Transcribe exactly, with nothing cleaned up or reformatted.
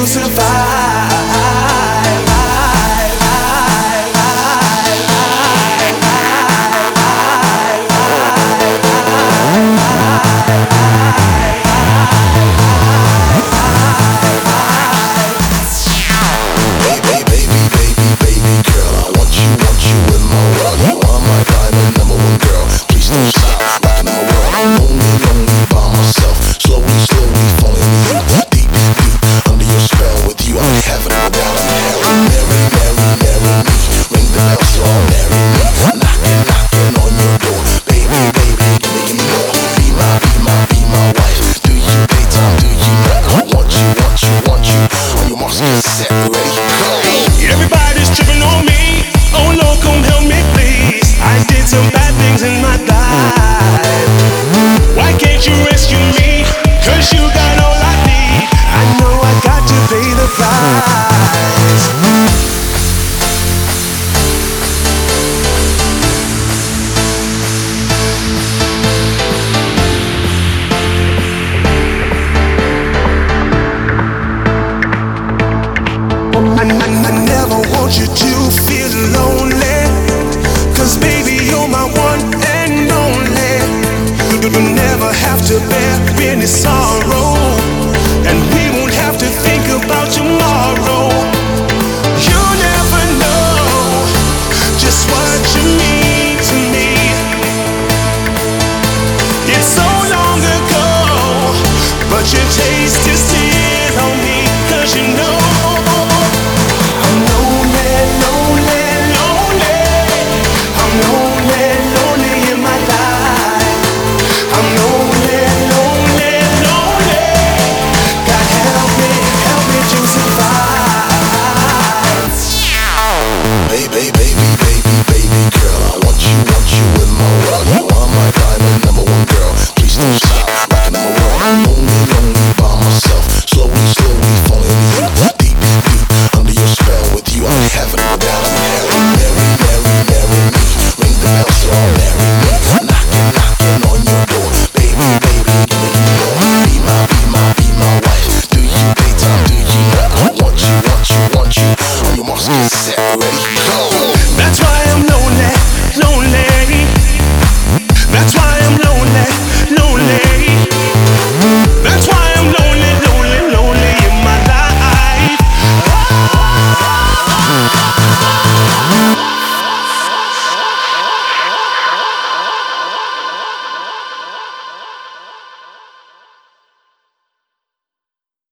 to survive. Everybody's tripping on me. Oh Lord, come help me please. I did some bad things in my life. Why can't you rescue me? Cause you got all I need. I know I got to pay the price. I, I, I never want you to feel lonely, cause baby you're my one and only. You, you never have to bear any sorrow, and we won't have to think about tomorrow.